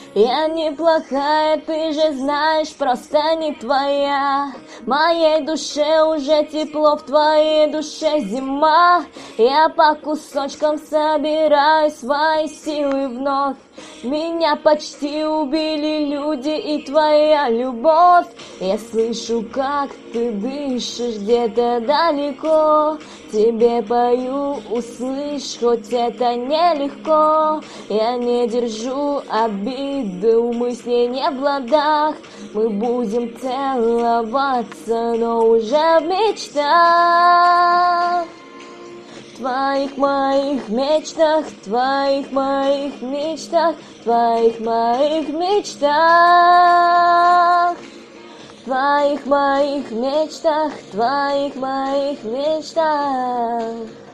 Я неплохая, ты же знаешь, просто не твоя. Моей душе уже тепло, в твоей душе зима. Я по кусочкам собираю свои силы вновь. Меня почти убили люди и твоя любовь. Я слышу, как ты дышишь где-то далеко. Тебе пою, услышь, хоть это нелегко. Я не держу обиды, мы с ней не в ладах. Мы будем целоваться, но уже в мечтах. В твоих моих мечтах, в твоих моих мечтах, в твоих моих мечтах. В твоих моих мечтах, в твоих моих мечтах.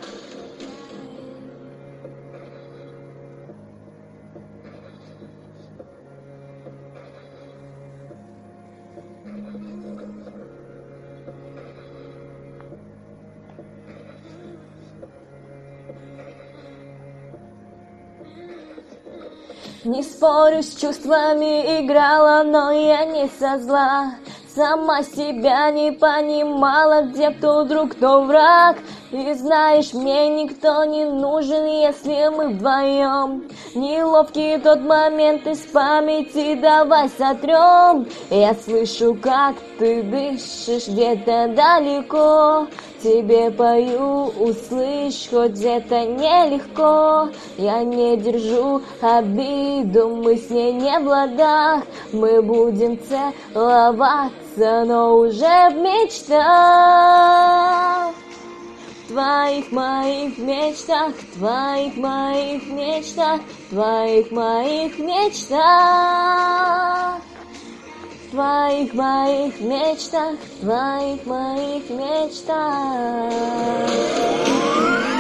Не спорю, с чувствами играла, но я не со зла. Сама себя не понимала, где кто друг, кто враг. И знаешь, мне никто не нужен, если мы вдвоем. Неловкий тот момент из памяти, давай сотрем. Я слышу, как ты дышишь где-то далеко. Тебе пою, услышь, хоть это нелегко. Я не держу обиду, мы с ней не в ладах. Мы будем целоваться, но уже в мечтах. В твоих моих мечтах, в твоих моих мечтах, в твоих моих мечтах. В твоих моих мечтах, в твоих моих мечтах.